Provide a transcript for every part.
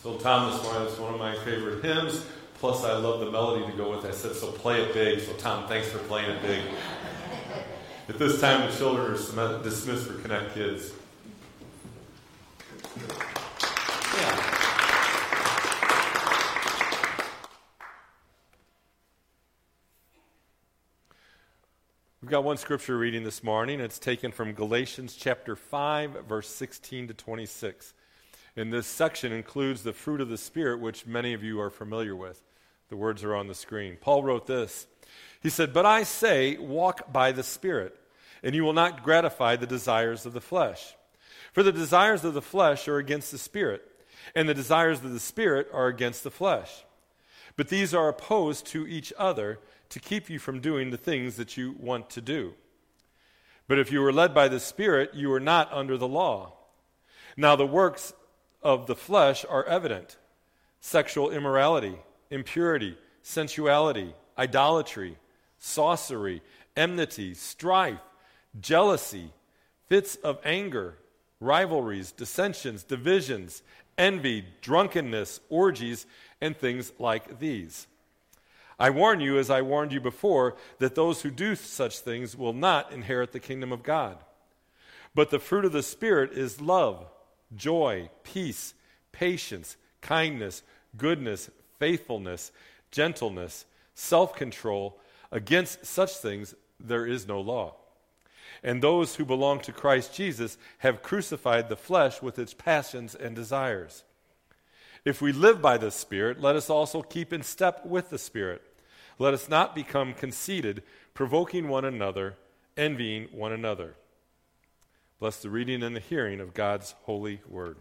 So Tom this morning, it's one of my favorite hymns. Plus, I love the melody to go with it. I said, so play it big. So Tom, thanks for playing it big. At this time, the children are dismissed for Connect Kids. Yeah. We've got one scripture reading this morning. It's taken from Galatians chapter 5, verse 16 to 26. And this section includes the fruit of the Spirit, which many of you are familiar with. The words are on the screen. Paul wrote this. He said, "But I say, walk by the Spirit, and you will not gratify the desires of the flesh. For the desires of the flesh are against the Spirit, and the desires of the Spirit are against the flesh. But these are opposed to each other to keep you from doing the things that you want to do. But if you are led by the Spirit, you are not under the law. Now the works of the flesh are evident: sexual immorality, impurity, sensuality, idolatry, sorcery, enmity, strife, jealousy, fits of anger, rivalries, dissensions, divisions, envy, drunkenness, orgies, and things like these. I warn you, as I warned you before, that those who do such things will not inherit the kingdom of God. But the fruit of the Spirit is love, joy, peace, patience, kindness, goodness, faithfulness, gentleness, self-control. Against such things there is no law. And those who belong to Christ Jesus have crucified the flesh with its passions and desires. If we live by the Spirit, let us also keep in step with the Spirit. Let us not become conceited, provoking one another, envying one another." Bless the reading and the hearing of God's holy word.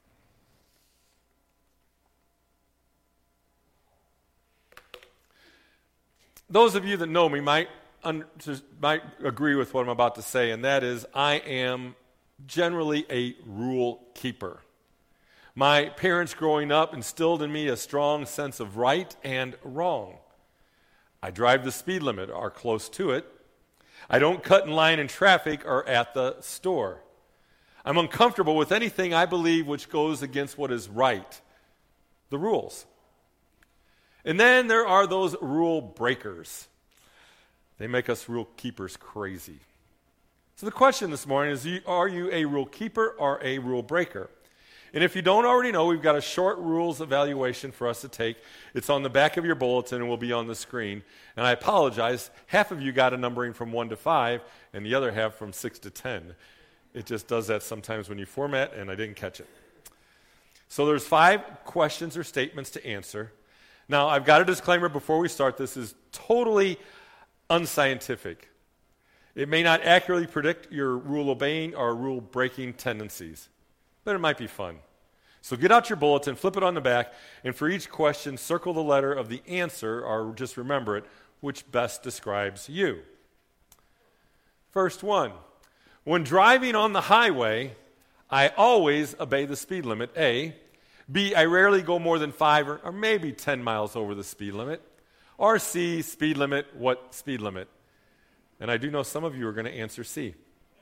Those of you that know me might agree with what I'm about to say, and that is, I am generally a rule keeper. My parents growing up instilled in me a strong sense of right and wrong. I drive the speed limit or close to it. I don't cut in line in traffic or at the store. I'm uncomfortable with anything I believe which goes against what is right, the rules. And then there are those rule breakers. They make us rule keepers crazy. So the question this morning is, are you a rule keeper or a rule breaker? And if you don't already know, we've got a short rules evaluation for us to take. It's on the back of your bulletin and will be on the screen. And I apologize, half of you got a numbering from 1 to 5, and the other half from 6 to 10. It just does that sometimes when you format, and I didn't catch it. So there's 5 questions or statements to answer. Now, I've got a disclaimer before we start. This is totally unscientific. It may not accurately predict your rule-obeying or rule-breaking tendencies, but it might be fun. So get out your bulletin, flip it on the back, and for each question, circle the letter of the answer, or just remember it, which best describes you. First one, when driving on the highway, I always obey the speed limit, A. B, I rarely go more than 5 or maybe 10 miles over the speed limit. Or C, speed limit, what speed limit? And I do know some of you are going to answer C.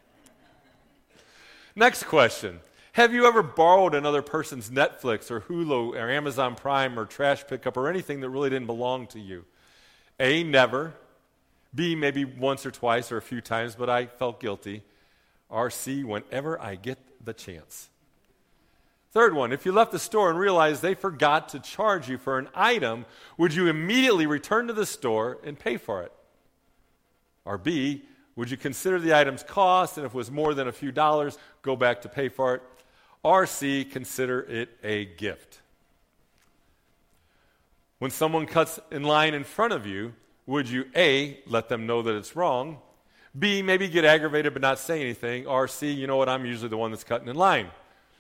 Next question. Have you ever borrowed another person's Netflix or Hulu or Amazon Prime or trash pickup or anything that really didn't belong to you? A, never. B, maybe once or twice or a few times, but I felt guilty. Or C, whenever I get the chance. Third one, if you left the store and realized they forgot to charge you for an item, would you immediately return to the store and pay for it? Or B, would you consider the item's cost, and if it was more than a few dollars, go back to pay for it? Or C, consider it a gift. When someone cuts in line in front of you, would you A, let them know that it's wrong, B, maybe get aggravated but not say anything, or C, you know what, I'm usually the one that's cutting in line?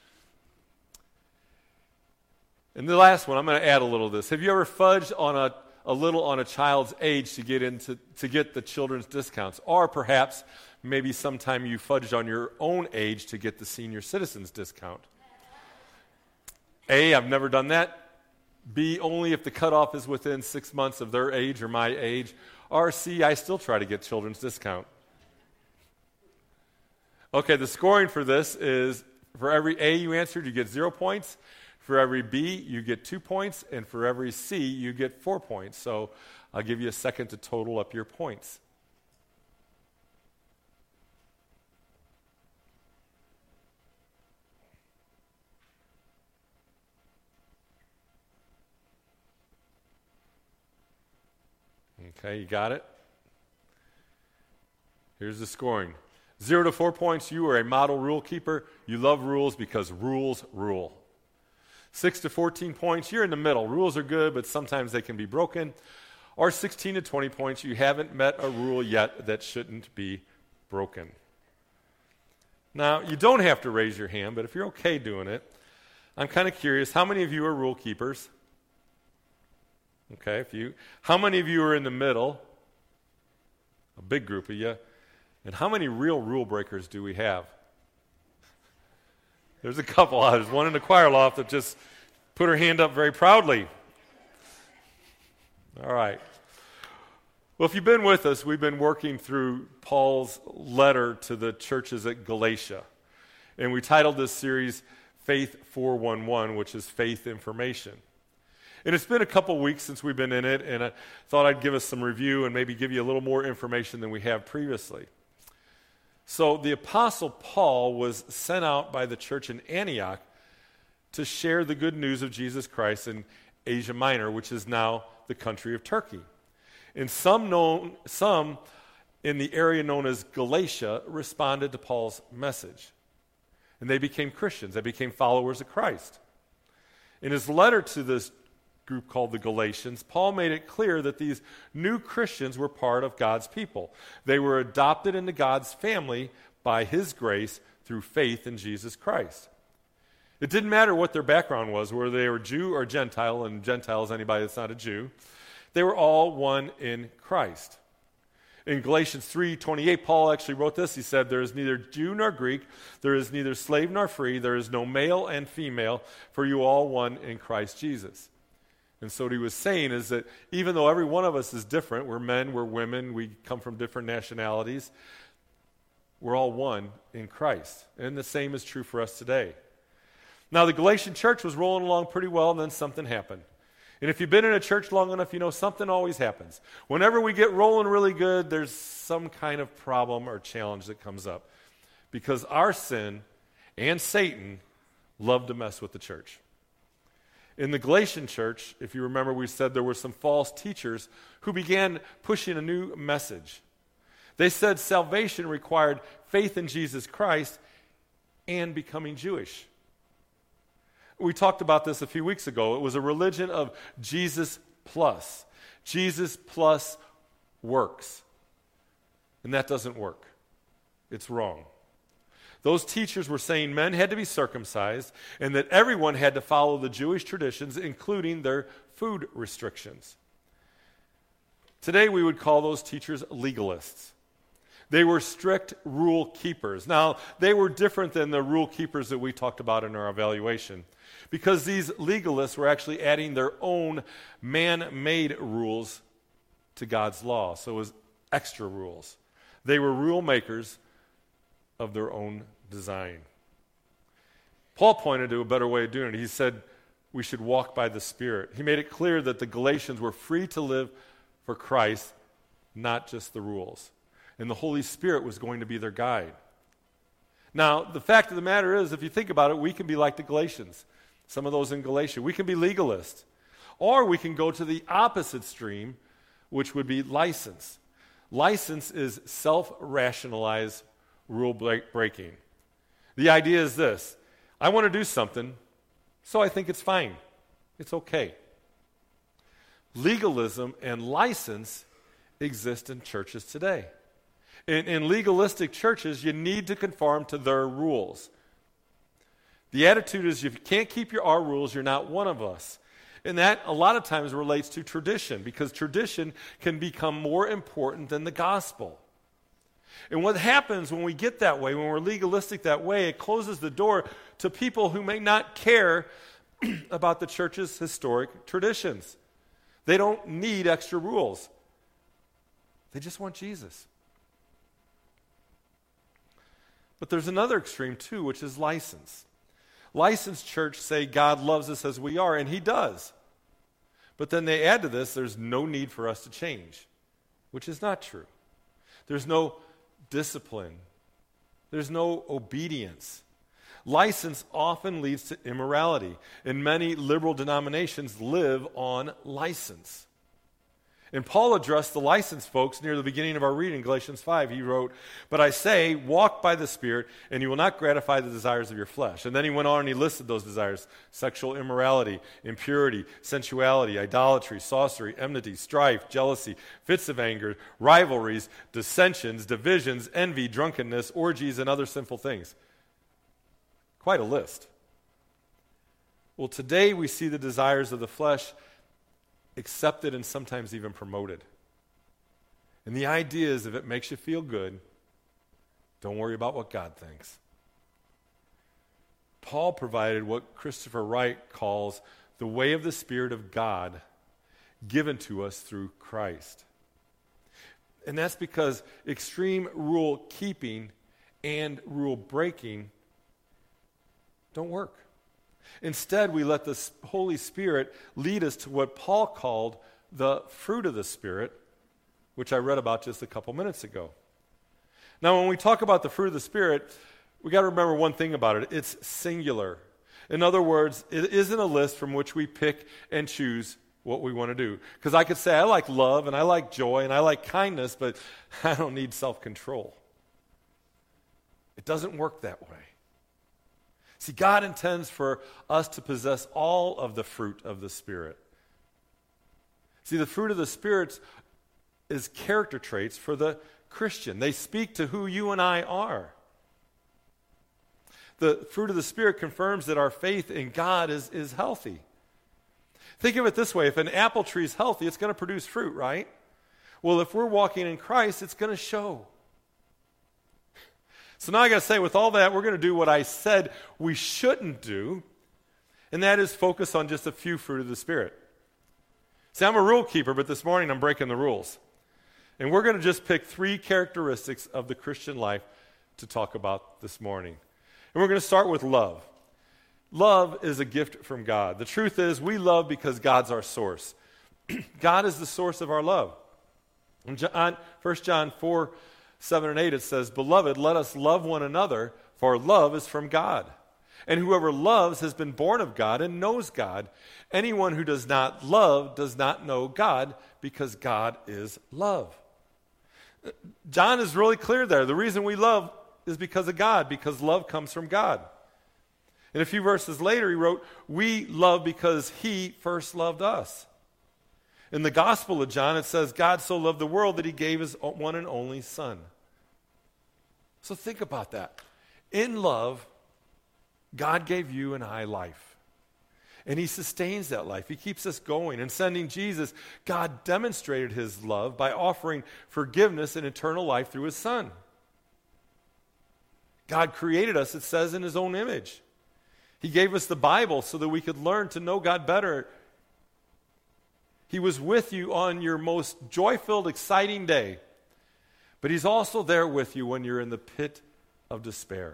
And the last one, I'm going to add a little of this. Have you ever fudged on a little on a child's age to get the children's discounts? Or perhaps maybe sometime you fudged on your own age to get the senior citizens discount? A, I've never done that. B, only if the cutoff is within 6 months of their age or my age. Or C, I still try to get children's discount. Okay, the scoring for this is, for every A you answered, you get 0 points. For every B, you get 2 points, and for every C, you get 4 points. So I'll give you a second to total up your points. Okay, you got it? Here's the scoring. 0 to 4 points, you are a model rule keeper. You love rules because rules rule. 6 to 14 points, you're in the middle. Rules are good, but sometimes they can be broken. Or 16 to 20 points, you haven't met a rule yet that shouldn't be broken. Now, you don't have to raise your hand, but if you're okay doing it, I'm kind of curious, how many of you are rule keepers? Okay, how many of you are in the middle? A big group of you. And how many real rule breakers do we have? There's a couple. There's one in the choir loft that just put her hand up very proudly. All right. Well, if you've been with us, we've been working through Paul's letter to the churches at Galatia. And we titled this series Faith 411, which is faith information. And it's been a couple weeks since we've been in it, and I thought I'd give us some review and maybe give you a little more information than we have previously. So the Apostle Paul was sent out by the church in Antioch to share the good news of Jesus Christ in Asia Minor, which is now the country of Turkey. And some in the area known as Galatia responded to Paul's message. And they became Christians. They became followers of Christ. In his letter to this group called the Galatians, Paul made it clear that these new Christians were part of God's people. They were adopted into God's family by his grace through faith in Jesus Christ. It didn't matter what their background was, whether they were Jew or Gentile, and Gentile is anybody that's not a Jew. They were all one in Christ. In Galatians 3:28, Paul actually wrote this. He said, "There is neither Jew nor Greek, there is neither slave nor free, there is no male and female, for you are all one in Christ Jesus." And so what he was saying is that even though every one of us is different, we're men, we're women, we come from different nationalities, we're all one in Christ. And the same is true for us today. Now, the Galatian church was rolling along pretty well, and then something happened. And if you've been in a church long enough, you know something always happens. Whenever we get rolling really good, there's some kind of problem or challenge that comes up. Because our sin and Satan love to mess with the church. In the Galatian church, if you remember, we said there were some false teachers who began pushing a new message. They said salvation required faith in Jesus Christ and becoming Jewish. We talked about this a few weeks ago. It was a religion of Jesus plus works. And that doesn't work. It's wrong. Those teachers were saying men had to be circumcised and that everyone had to follow the Jewish traditions, including their food restrictions. Today we would call those teachers legalists. They were strict rule keepers. Now, they were different than the rule keepers that we talked about in our evaluation, because these legalists were actually adding their own man-made rules to God's law. So it was extra rules. They were rule makers of their own design. Paul pointed to a better way of doing it. He said we should walk by the Spirit. He made it clear that the Galatians were free to live for Christ, not just the rules. And the Holy Spirit was going to be their guide. Now, the fact of the matter is, if you think about it, we can be like the Galatians. Some of those in Galatia. We can be legalists. Or we can go to the opposite stream, which would be license. License is self-rationalized rule breaking. The idea is this: I want to do something, so I think it's fine. It's okay. Legalism and license exist in churches today. In legalistic churches, you need to conform to their rules. The attitude is, if you can't keep our rules, you're not one of us. And that a lot of times relates to tradition, because tradition can become more important than the gospel. And what happens when we get that way, when we're legalistic that way, it closes the door to people who may not care about the church's historic traditions. They don't need extra rules. They just want Jesus. But there's another extreme too, which is license. Licensed church say God loves us as we are, and he does. But then they add to this, there's no need for us to change, which is not true. There's no discipline. There's no obedience. License often leads to immorality, and many liberal denominations live on license. And Paul addressed the licensed folks near the beginning of our reading, Galatians 5. He wrote, "But I say, walk by the Spirit, and you will not gratify the desires of your flesh." And then he went on and he listed those desires: sexual immorality, impurity, sensuality, idolatry, sorcery, enmity, strife, jealousy, fits of anger, rivalries, dissensions, divisions, envy, drunkenness, orgies, and other sinful things. Quite a list. Well, today we see the desires of the flesh accepted and sometimes even promoted. And the idea is, if it makes you feel good, don't worry about what God thinks. Paul provided what Christopher Wright calls the way of the Spirit of God given to us through Christ. And that's because extreme rule keeping and rule breaking don't work. Instead, we let the Holy Spirit lead us to what Paul called the fruit of the Spirit, which I read about just a couple minutes ago. Now, when we talk about the fruit of the Spirit, we got to remember one thing about it. It's singular. In other words, it isn't a list from which we pick and choose what we want to do. Because I could say, I like love, and I like joy, and I like kindness, but I don't need self-control. It doesn't work that way. See, God intends for us to possess all of the fruit of the Spirit. See, the fruit of the Spirit is character traits for the Christian. They speak to who you and I are. The fruit of the Spirit confirms that our faith in God is healthy. Think of it this way. If an apple tree is healthy, it's going to produce fruit, right? Well, if we're walking in Christ, it's going to show. So now I got to say, with all that, we're going to do what I said we shouldn't do, and that is focus on just a few fruit of the Spirit. See, I'm a rule keeper, but this morning I'm breaking the rules. And we're going to just pick 3 characteristics of the Christian life to talk about this morning. And we're going to start with love. Love is a gift from God. The truth is, we love because God's our source. God is the source of our love. In 1 John 4, 7 and 8, it says, "Beloved, let us love one another, for love is from God. And whoever loves has been born of God and knows God. Anyone who does not love does not know God, because God is love." John is really clear there. The reason we love is because of God, because love comes from God. And a few verses later, he wrote, "We love because he first loved us." In the Gospel of John, it says, "God so loved the world that he gave his one and only Son." So think about that. In love, God gave you and I life. And he sustains that life. He keeps us going. In sending Jesus, God demonstrated his love by offering forgiveness and eternal life through his Son. God created us, it says, in his own image. He gave us the Bible so that we could learn to know God better. He was with you on your most joy-filled, exciting day. But he's also there with you when you're in the pit of despair.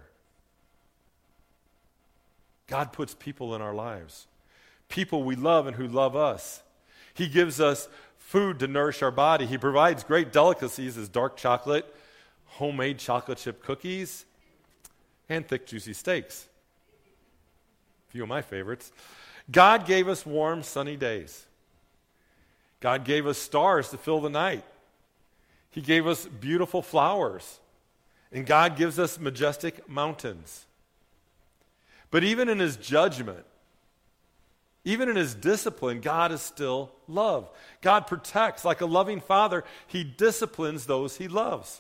God puts people in our lives. People we love and who love us. He gives us food to nourish our body. He provides great delicacies as dark chocolate, homemade chocolate chip cookies, and thick, juicy steaks. A few of my favorites. God gave us warm, sunny days. God gave us stars to fill the night. He gave us beautiful flowers. And God gives us majestic mountains. But even in his judgment, even in his discipline, God is still love. God protects. Like a loving father, he disciplines those he loves.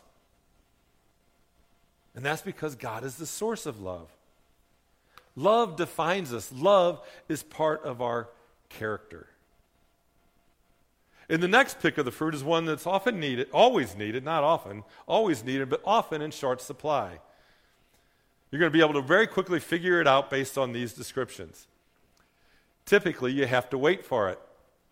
And that's because God is the source of love. Love defines us. Love is part of our character. And the next pick of the fruit is one that's often needed, always needed, not often, always needed, but often in short supply. You're going to be able to very quickly figure it out based on these descriptions. Typically, you have to wait for it.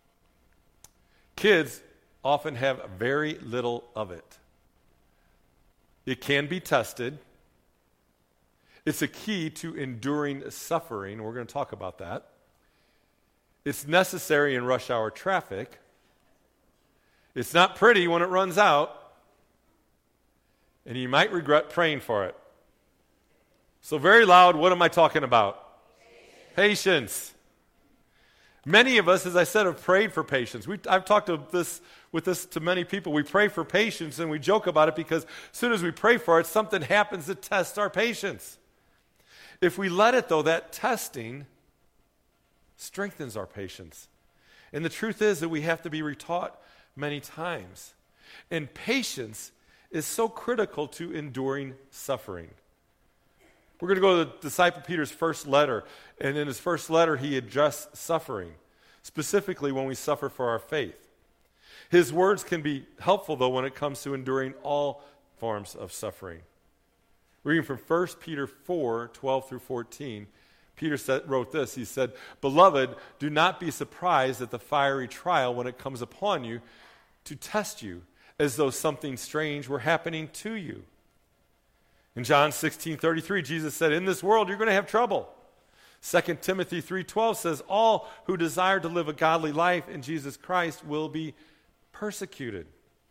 Kids often have very little of it. It can be tested. It's a key to enduring suffering. We're going to talk about that. It's necessary in rush hour traffic. It's not pretty when it runs out. And you might regret praying for it. So very loud, what am I talking about? Patience. Many of us, as I said, have prayed for patience. I've talked with this to many people. We pray for patience and we joke about it because as soon as we pray for it, something happens that tests our patience. If we let it, though, that testing strengthens our patience. And the truth is that we have to be retaught many times. And patience is so critical to enduring suffering. We're going to go to the disciple Peter's first letter, and in his first letter he addressed suffering, specifically when we suffer for our faith. His words can be helpful, though, when it comes to enduring all forms of suffering. Reading from 1 Peter 4, 12 through 14, Peter wrote this. He said, "Beloved, do not be surprised at the fiery trial when it comes upon you to test you, as though something strange were happening to you." In John 16:33, Jesus said, "In this world you're going to have trouble." 2 Timothy 3:12 says, "All who desire to live a godly life in Jesus Christ will be persecuted."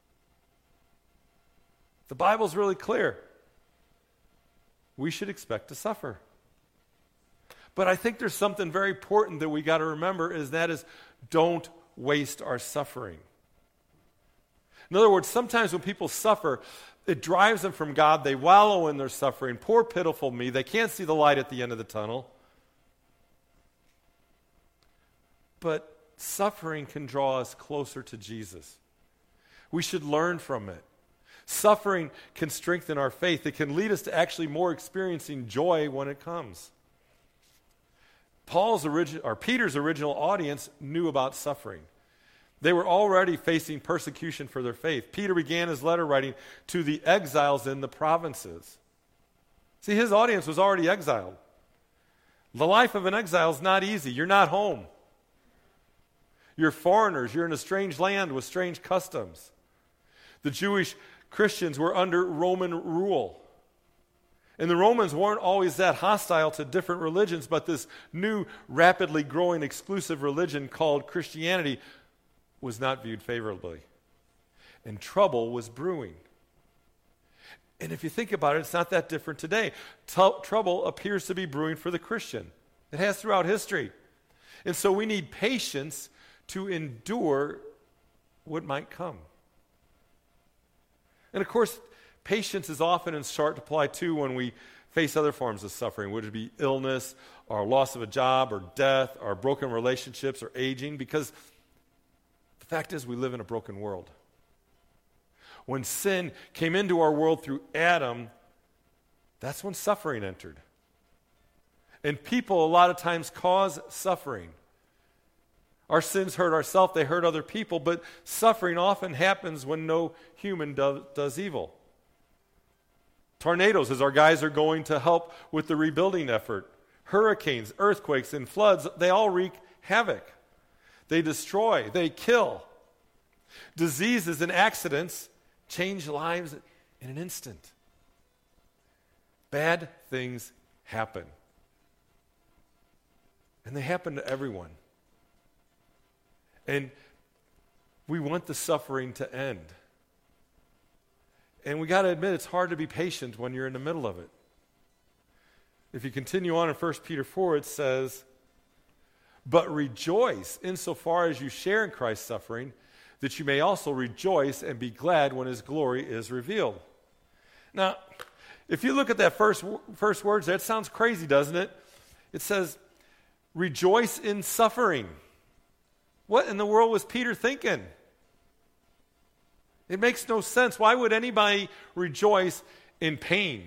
The Bible's really clear. We should expect to suffer. But I think there's something very important that we got to remember, that is, don't waste our suffering. In other words, sometimes when people suffer, it drives them from God. They wallow in their suffering. Poor, pitiful me. They can't see the light at the end of the tunnel. But suffering can draw us closer to Jesus. We should learn from it. Suffering can strengthen our faith. It can lead us to actually more experiencing joy when it comes. Peter's original audience knew about suffering. They were already facing persecution for their faith. Peter began his letter writing to the exiles in the provinces. See, his audience was already exiled. The life of an exile is not easy. You're not home. You're foreigners. You're in a strange land with strange customs. The Jewish Christians were under Roman rule. And the Romans weren't always that hostile to different religions, but this new, rapidly growing, exclusive religion called Christianity was not viewed favorably. And trouble was brewing. And if you think about it, it's not that different today. Trouble appears to be brewing for the Christian. It has throughout history. And so we need patience to endure what might come. And of course, patience is often in short apply too when we face other forms of suffering, whether it be illness, or loss of a job, or death, or broken relationships, or aging, because the fact is we live in a broken world. When sin came into our world through Adam, that's when suffering entered. And people a lot of times cause suffering. Our sins hurt ourselves, they hurt other people, but suffering often happens when no human does evil. Tornadoes, as our guys are going to help with the rebuilding effort. Hurricanes, earthquakes, and floods, they all wreak havoc. They destroy, they kill. Diseases and accidents change lives in an instant. Bad things happen. And they happen to everyone. And we want the suffering to end. And we got to admit, it's hard to be patient when you're in the middle of it. If you continue on in 1 Peter 4, it says, "But rejoice insofar as you share in Christ's suffering, that you may also rejoice and be glad when his glory is revealed." Now, if you look at that first words, that sounds crazy, doesn't it? It says, rejoice in suffering. What in the world was Peter thinking? It makes no sense. Why would anybody rejoice in pain?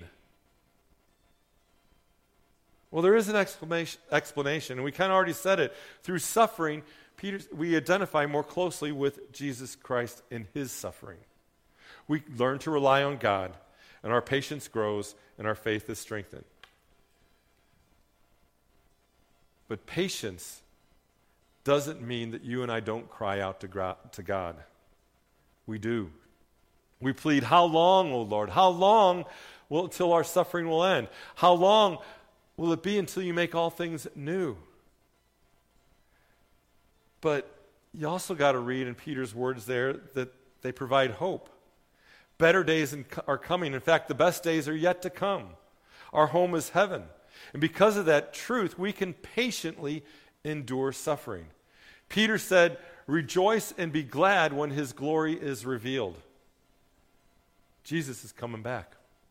Well, there is an explanation, and we kind of already said it. Through suffering, we identify more closely with Jesus Christ in his suffering. We learn to rely on God, and our patience grows, and our faith is strengthened. But patience doesn't mean that you and I don't cry out to God. We do. We plead, how long, O Lord? How long until our suffering will end? How long will it be until you make all things new? But you also got to read in Peter's words there that they provide hope. Better days are coming. In fact, the best days are yet to come. Our home is heaven. And because of that truth, we can patiently endure suffering. Peter said, rejoice and be glad when his glory is revealed. Jesus is coming back.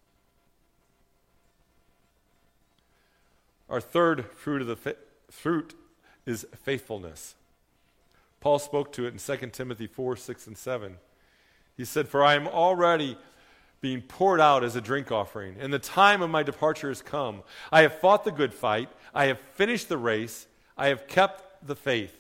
Our third fruit of the fruit is faithfulness. Paul spoke to it in 2 Timothy 4, 6, and 7. He said, for I am already being poured out as a drink offering, and the time of my departure has come. I have fought the good fight. I have finished the race. I have kept the faith.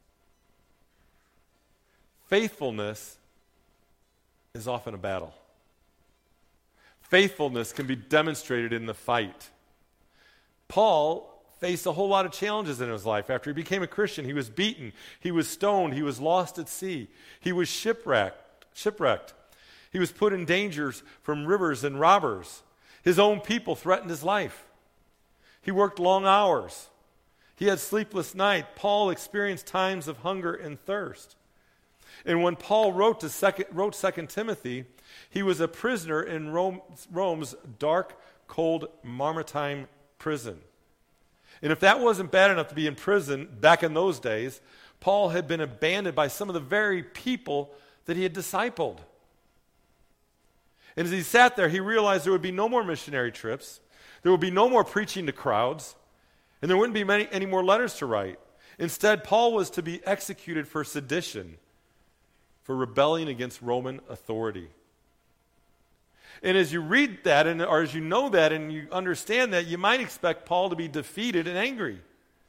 Faithfulness is often a battle. Faithfulness can be demonstrated in the fight. Paul faced a whole lot of challenges in his life. After he became a Christian, he was beaten, he was stoned, he was lost at sea, he was shipwrecked. He was put in dangers from rivers and robbers. His own people threatened his life. He worked long hours. He had sleepless nights. Paul experienced times of hunger and thirst. And when Paul wrote 2 Timothy, he was a prisoner in Rome's dark, cold, Mamertine prison. And if that wasn't bad enough to be in prison back in those days, Paul had been abandoned by some of the very people that he had discipled. And as he sat there, he realized there would be no more missionary trips, there would be no more preaching to crowds, and there wouldn't be any more letters to write. Instead, Paul was to be executed for sedition, for rebelling against Roman authority. And as you read that, or as you know that and you understand that, you might expect Paul to be defeated and angry.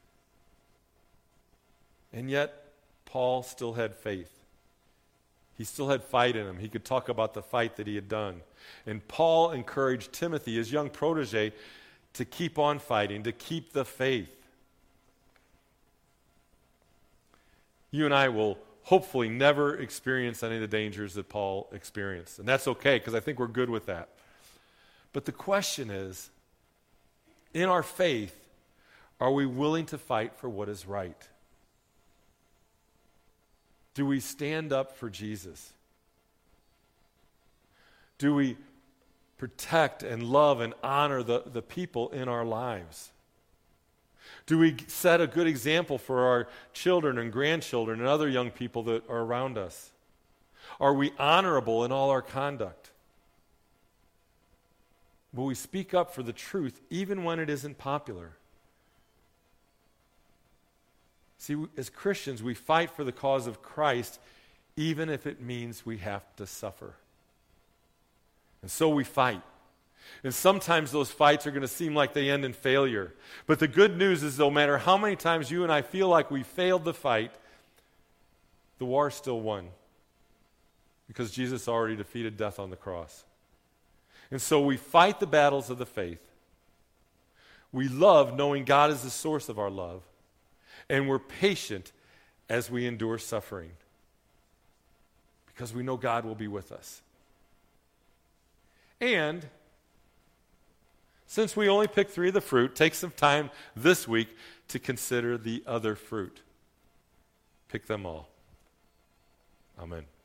And yet, Paul still had faith. He still had fight in him. He could talk about the fight that he had done. And Paul encouraged Timothy, his young protege, to keep on fighting, to keep the faith. You and I will hopefully never experience any of the dangers that Paul experienced. And that's okay, because I think we're good with that. But the question is, in our faith, are we willing to fight for what is right? Do we stand up for Jesus? Do we protect and love and honor the people in our lives? Do we set a good example for our children and grandchildren and other young people that are around us? Are we honorable in all our conduct? Will we speak up for the truth even when it isn't popular? See, as Christians, we fight for the cause of Christ even if it means we have to suffer. And so we fight. And sometimes those fights are going to seem like they end in failure. But the good news is no matter how many times you and I feel like we failed the fight, the war still won. Because Jesus already defeated death on the cross. And so we fight the battles of the faith. We love knowing God is the source of our love. And we're patient as we endure suffering. Because we know God will be with us. And since we only picked 3 of the fruit, take some time this week to consider the other fruit. Pick them all. Amen.